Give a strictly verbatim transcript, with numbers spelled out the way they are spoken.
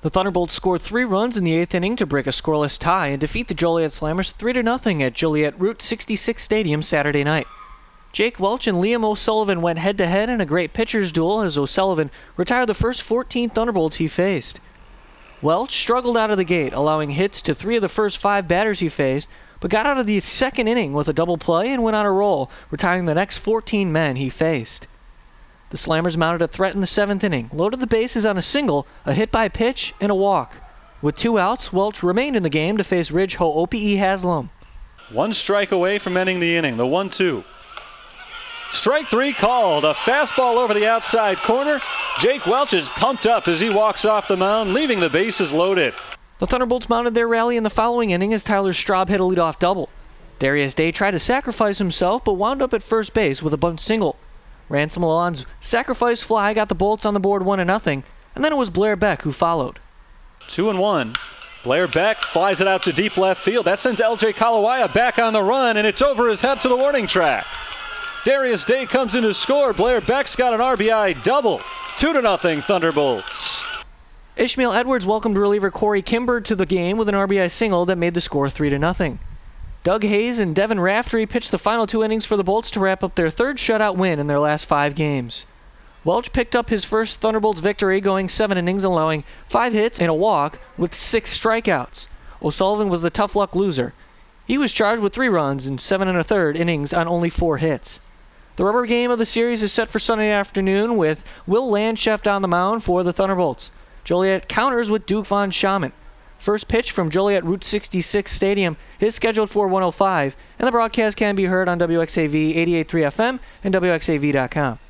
The Thunderbolts scored three runs in the eighth inning to break a scoreless tie and defeat the Joliet Slammers three to nothing at Joliet Route sixty-six Stadium Saturday night. Jake Welch and Liam O'Sullivan went head-to-head in a great pitcher's duel as O'Sullivan retired the first fourteen Thunderbolts he faced. Welch struggled out of the gate, allowing hits to three of the first five batters he faced, but got out of the second inning with a double play and went on a roll, retiring the next fourteen men he faced. The Slammers mounted a threat in the seventh inning, loaded the bases on a single, a hit by pitch, and a walk. With two outs, Welch remained in the game to face Ridge Ho'opi'i Haslam. One strike away from ending the inning, the one two. Strike three called. A fastball over the outside corner. Jake Welch is pumped up as he walks off the mound, leaving the bases loaded. The Thunderbolts mounted their rally in the following inning as Tyler Straub hit a leadoff double. Darius Day tried to sacrifice himself, but wound up at first base with a bunt single. Ransom Lalonde's sacrifice fly got the Bolts on the board one to nothing, and then it was Blair Beck who followed. Two and one. Blair Beck flies it out to deep left field. That sends L J Kalawaya back on the run, and it's over his head to the warning track. Darius Day comes in to score. Blair Beck's got an R B I double. Two to nothing Thunderbolts. Ishmael Edwards welcomed reliever Corey Kimber to the game with an R B I single that made the score three to nothing. Doug Hayes and Devin Raftery pitched the final two innings for the Bolts to wrap up their third shutout win in their last five games. Welch picked up his first Thunderbolts victory, going seven innings, allowing five hits and a walk with six strikeouts. O'Sullivan was the tough luck loser. He was charged with three runs in seven and a third innings on only four hits. The rubber game of the series is set for Sunday afternoon with Will Landschaft on the mound for the Thunderbolts. Joliet counters with Duke Von Schaman. First pitch from Joliet Route sixty-six Stadium is scheduled for one oh five, and the broadcast can be heard on W X A V eighty-eight point three F M and W X A V dot com.